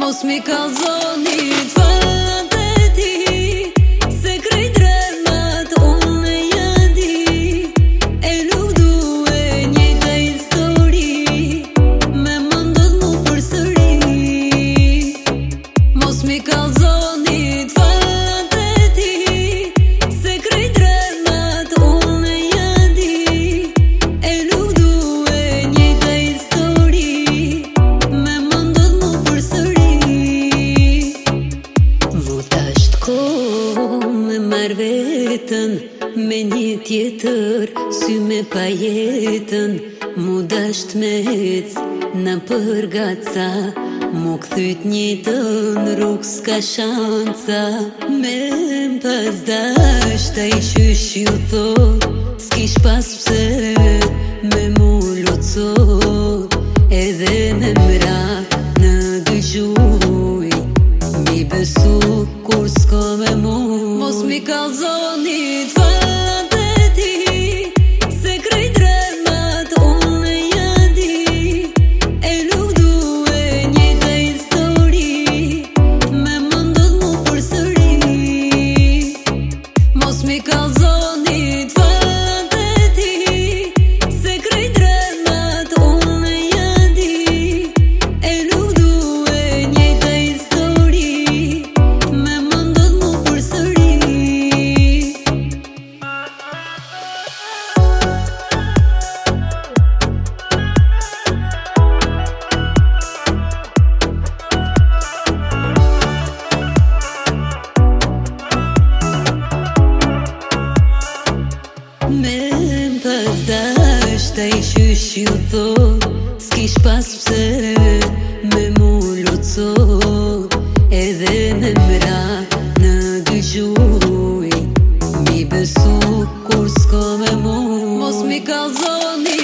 Mos mi kallzoni t'fallat e ti, se krejt dremat unë e ja di, e nuk duhe njëjta histori, me mëndot mu përsëri. Mos mi kallzoni t'fallat e ti, se krejt dremat unë e ja di, e nuk duhe njëjta histori, me mëndot mu përsëri. Me marrë vetën me një tjetër, sy me pajetën, mu dasht me hec në përgaca, mu këthyt njëtën rrug s'ka shanca. Me m'pas dasht a I qysh ju thot, s'kish pas pse me mu locot, edhe me mra në dëgjuj, mi besu kur s'ko me mu. Mos mi kallzoni t'fallat e ti, se krejt dremat unë e ja di, e nuk duhe njëjta histori, me mëndot mu përsëri. Mos mi kallzoni t'fallat e ti, se krejt dremat unë e ja di, e nuk duhe njëjta histori, me mëndot mu përsëri. Me m'pas dasht a I qysh ju thot, s'kish pas pse me mu locot, edhe me mra në dëgjuj, mi besu kur s'ko me mu. Mos mi kallzoni